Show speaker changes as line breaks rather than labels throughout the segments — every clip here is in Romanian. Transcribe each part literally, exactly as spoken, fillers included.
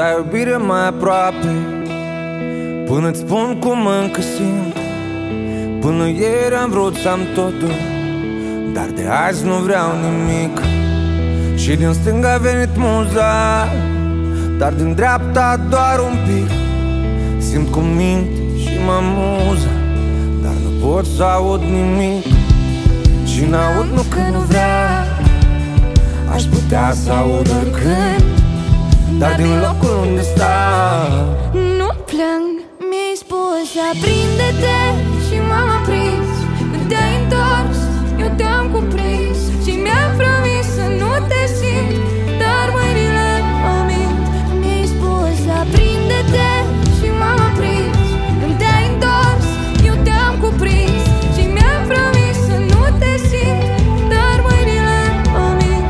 ai iubire mai aproape, până-ți spun cum încă simt. Până ieri am vrut să am totul, dar de azi nu vreau nimic. Și din stânga a venit muza, dar din dreapta doar un pic. Simt cum minte și mă amuză, dar nu pot să aud nimic. Și n-aud nu că nu vreau, aș putea să aud oricând, dar din locul unde stau
nu plâng. Mi-ai spus aprinde-te și m-am aprins. Când te-ai întors, eu te-am cuprins și mi-am promis să nu te simt, dar mâinile mă mint. Mi-ai spus aprinde-te și m-am aprins. Când te-ai întors, eu te-am cuprins și mi-am promis să nu te simt, dar mâinile mă mint.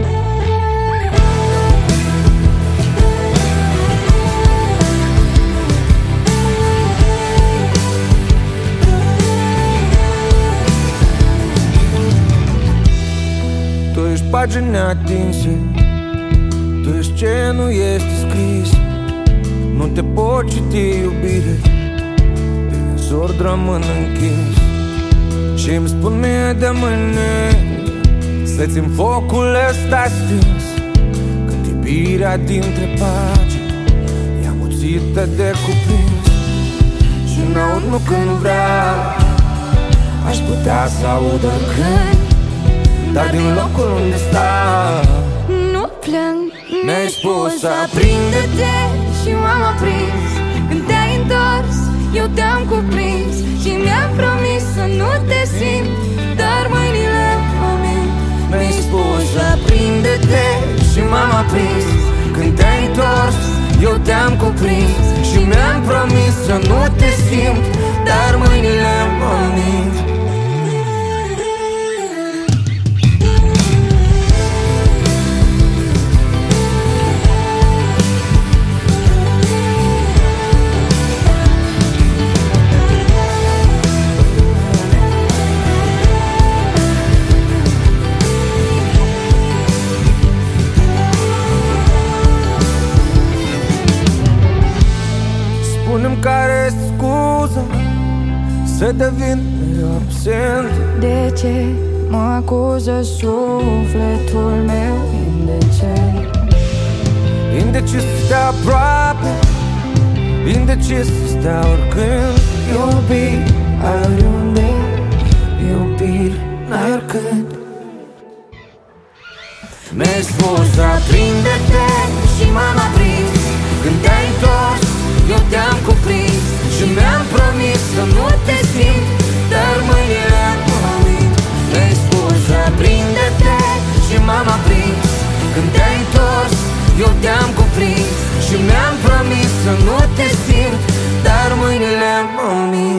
Tu ești pagini neatinse, tu ești ce nu este scris. Nu te pot citi, iubire, din zor rămân închis. Și îmi spun mie de mâine să țin focul ăsta stins, când iubirea dintre pagini e amuțită de cuprins. Și n-aud nu că nu vreau, aș putea să aud oricând, dar din locul unde stau
nu plâng.
Mi-ai spus
aprinde-te și m-am aprins. Când te-ai întors, eu te-am cuprins și mi-am promis să nu te simt, dar mâinile mă mint.
Mi-ai spus aprinde-te și m-am aprins. Când te-ai întors, eu te-am cuprins și mi-am promis să nu te simt, dar mâinile mă mint. Spune-mi care-i scuza să devin absent.
De ce mă acuză sufletul meu indecent?
Indecis să stea aproape, indecis să stea oricând. Iubiri ai oriunde, iubiri n-ai oricând. Mi-ai spus aprinde-te și m-am aprins. Când te-ai întors, eu te-am cuprins și mi-am promis să nu te simt, dar mâinile mă mint. Mi-ai spus aprinde-te și m-am aprins. Când te-ai întors, eu te-am cuprins și mi-am promis să nu te simt, dar mâinile mă mint.